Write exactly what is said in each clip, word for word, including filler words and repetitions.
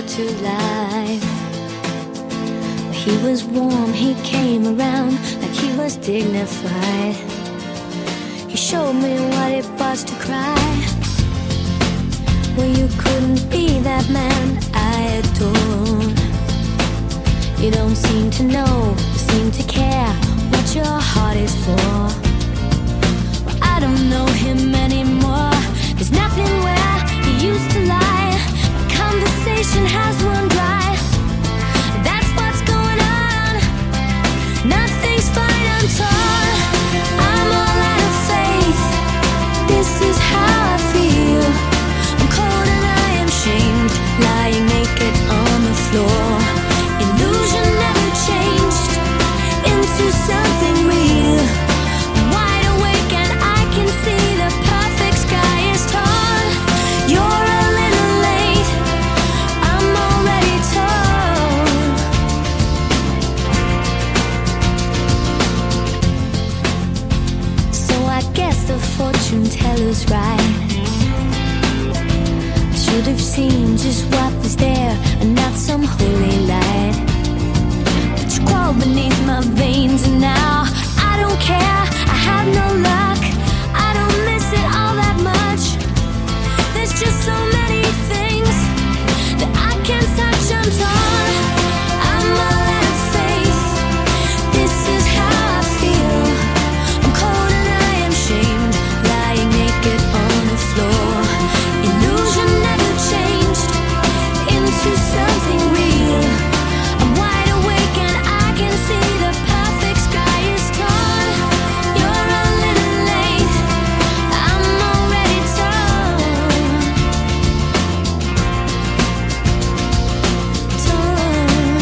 to life. He was warm, he came around like he was dignified. He showed me what it was to cry. Well, you couldn't be that man I adore. You don't seem to know, seem to care what your heart is for. Well, I don't know him anymore. There's nothing where he used to lie. My conversation has run dry. That's what's going on. Nothing's fine, I'm torn. I'm all out of faith. This is how I feel. I'm cold and I am shamed, lying naked on the floor. Illusion never changed into something real. I'm wide awake and I can see the perfect sky is torn. You're a little late, I'm already torn. So I guess the fortune teller's right. Should have seen just what was there and not some holy light. But you crawled beneath my veins and now I don't care, I have no luck. I don't miss it all that much. There's just so many things that I can't touch, I'm torn. I'm all out of faith. This is how I feel. I'm cold and I am shamed, lying naked on the floor. Illusion never changed into something real. I'm wide awake and I can see the perfect sky is torn. You're a little late, I'm already torn. Torn.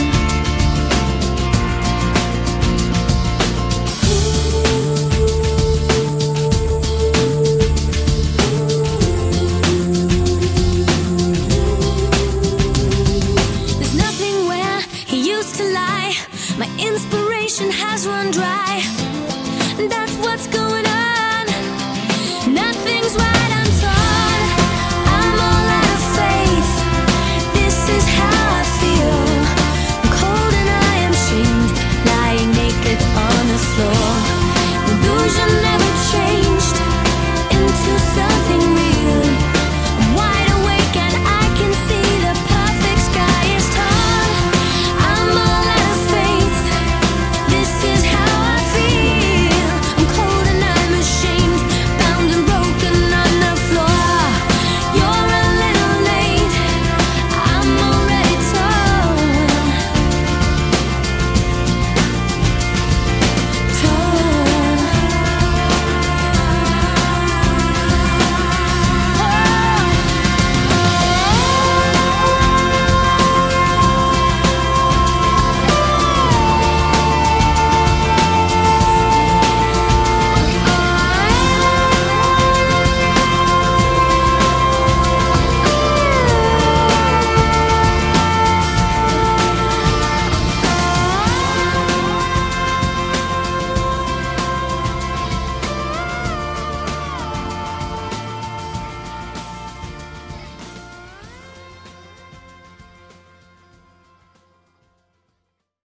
There's nothing where he used to lie. My inspiration has run dry. That's what's going on. Nothing's right, I'm torn. I'm all out of faith. This is how